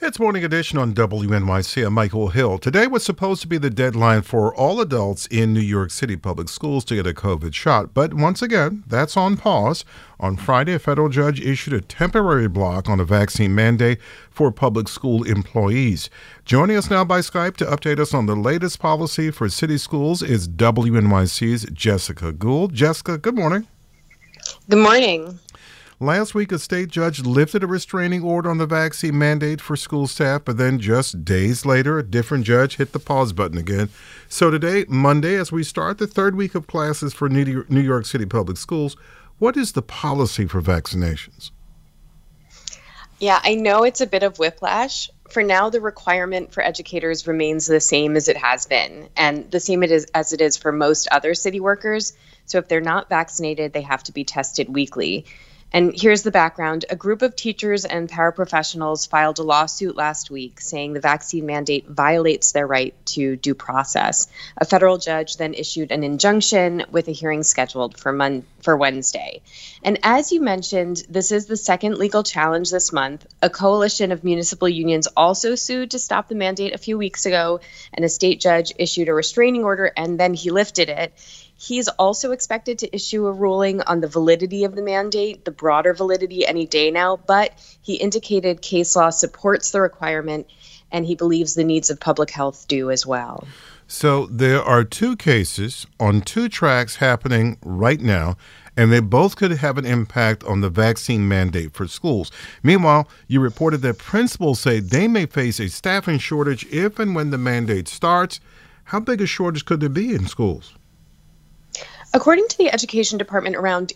It's Morning Edition on WNYC. I'm Michael Hill. Today was supposed to be the deadline for all adults in New York City public schools to get a COVID shot. But once again, that's on pause. On Friday, a federal judge issued a temporary block on a vaccine mandate for public school employees. Joining us now by Skype to update us on the latest policy for city schools is WNYC's Jessica Gould. Jessica, good morning. Good morning. Last week, a state judge lifted a restraining order on the vaccine mandate for school staff, but then just days later, a different judge hit the pause button again. So today, Monday, as we start the third week of classes for New York City public schools, what is the policy for vaccinations? Yeah, I know it's a bit of whiplash. For now, the requirement for educators remains the same as it has been, and the same as it is for most other city workers. So if they're not vaccinated, they have to be tested weekly. And here's the background. A group of teachers and paraprofessionals filed a lawsuit last week saying the vaccine mandate violates their right to due process. A federal judge then issued an injunction with a hearing scheduled for Wednesday. And as you mentioned, this is the second legal challenge this month. A coalition of municipal unions also sued to stop the mandate a few weeks ago, and a state judge issued a restraining order and then he lifted it. He's also expected to issue a ruling on the validity of the mandate, the broader validity, any day now, but he indicated case law supports the requirement and he believes the needs of public health do as well. So there are two cases on two tracks happening right now, and they both could have an impact on the vaccine mandate for schools. Meanwhile, you reported that principals say they may face a staffing shortage if and when the mandate starts. How big a shortage could there be in schools? According to the Education Department, around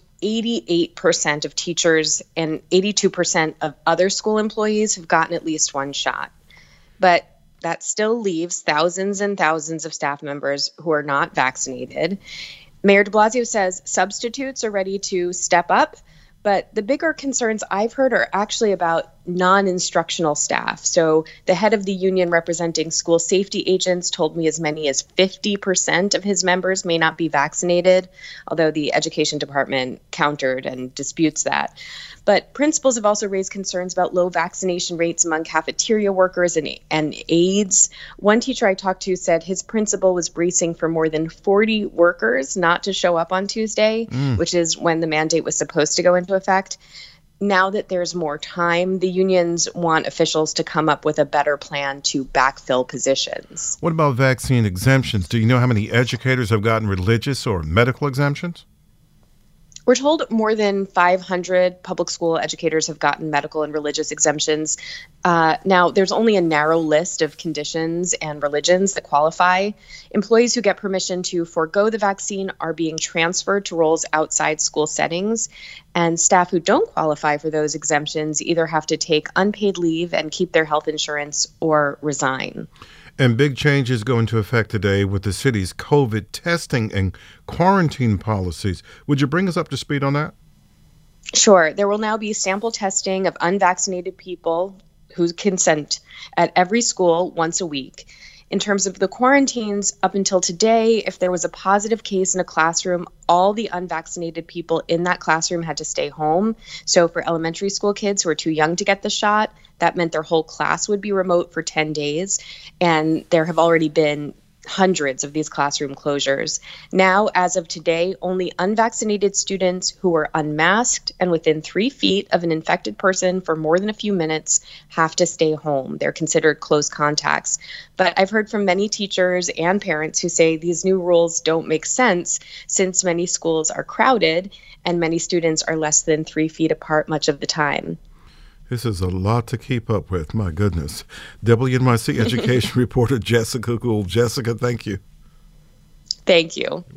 88% of teachers and 82% of other school employees have gotten at least one shot. But that still leaves thousands and thousands of staff members who are not vaccinated. Mayor de Blasio says substitutes are ready to step up, but the bigger concerns I've heard are actually about non-instructional staff. So the head of the union representing school safety agents told me as many as 50% of his members may not be vaccinated, although the Education Department countered and disputes that. But principals have also raised concerns about low vaccination rates among cafeteria workers and aides. One teacher I talked to said his principal was bracing for more than 40 workers not to show up on Tuesday, which is when the mandate was supposed to go into effect. Now that there's more time, the unions want officials to come up with a better plan to backfill positions. What about vaccine exemptions? Do you know how many educators have gotten religious or medical exemptions? We're told more than 500 public school educators have gotten medical and religious exemptions. Now, there's only a narrow list of conditions and religions that qualify. Employees who get permission to forego the vaccine are being transferred to roles outside school settings. And staff who don't qualify for those exemptions either have to take unpaid leave and keep their health insurance or resign. And big changes go into effect today with the city's COVID testing and quarantine policies. Would you bring us up to speed on that? Sure. There will now be sample testing of unvaccinated people who consent at every school once a week. In terms of the quarantines, up until today, if there was a positive case in a classroom, all the unvaccinated people in that classroom had to stay home. So for elementary school kids who are too young to get the shot, that meant their whole class would be remote for 10 days. And there have already been hundreds of these classroom closures. Now, as of today, only unvaccinated students who are unmasked and within 3 feet of an infected person for more than a few minutes have to stay home. They're considered close contacts. But I've heard from many teachers and parents who say these new rules don't make sense since many schools are crowded and many students are less than 3 feet apart much of the time. This is a lot to keep up with. My goodness. WNYC education reporter Jessica Gould. Jessica, thank you. Thank you.